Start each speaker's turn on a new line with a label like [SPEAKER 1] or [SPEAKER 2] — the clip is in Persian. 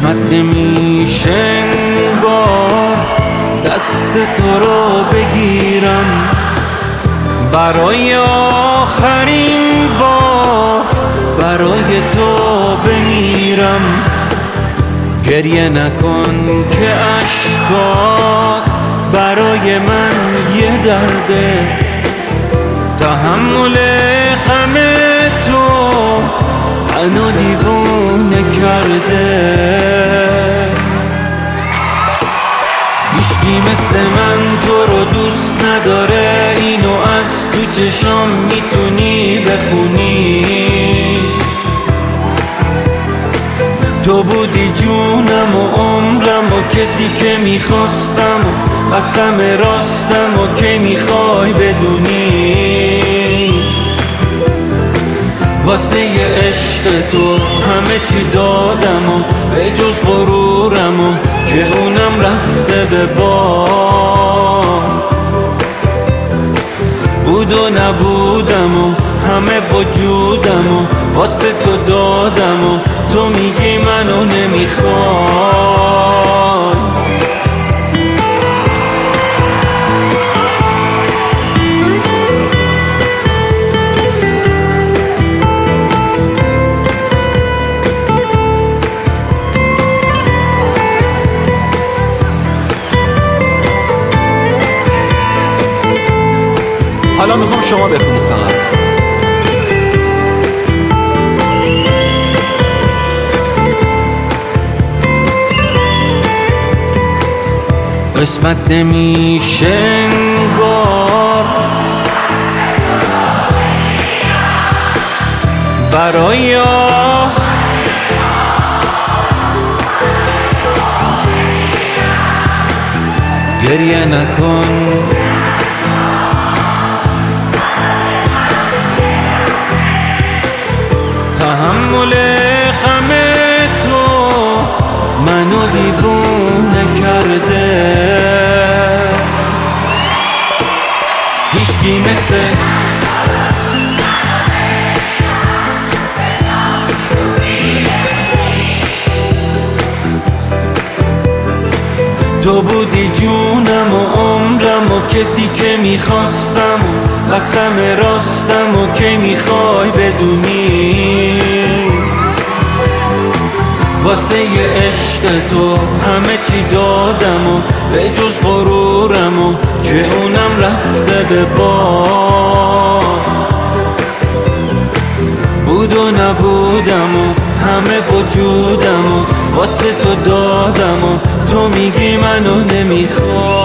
[SPEAKER 1] قسمت نمیشه انگار دست تو رو بگیرم، برای آخرین بار برای تو بمیرم. گریه نکن که اشکات برای من یه درده، تحمل غم تو منو دیوونه کرده. هیچکی مثل من تو رو دوست نداره، اینو از تو چشام میتونی بخونی. تو بودی جونم و عمرم و کسی که میخواستم و قسم راستم و که میخوای بدونی. واسه یه عشق تو همه چی دادم و به جز غرورم و که اونم رفته به باد. بود و نبودم و همه وجودم و واسه تو دادم و تو میگی منو نمیخوای.
[SPEAKER 2] حالا میخوام شما بخونید فقط.
[SPEAKER 1] قسمت نمیشه انگار برای گریه نکن تحمل غم تو منو دیوونه کرده. هیچکی مثل تو بودی جونم و عمرم و کسی که میخواستم و قسم راستم و که میخوای بدونی. واسه یه عشق تو همه چی دادم و به جز غرورم و که اونم رفته به باد. بود و نبودم و همه وجودم و واسه تو دادم و تو میگی منو نمیخوای.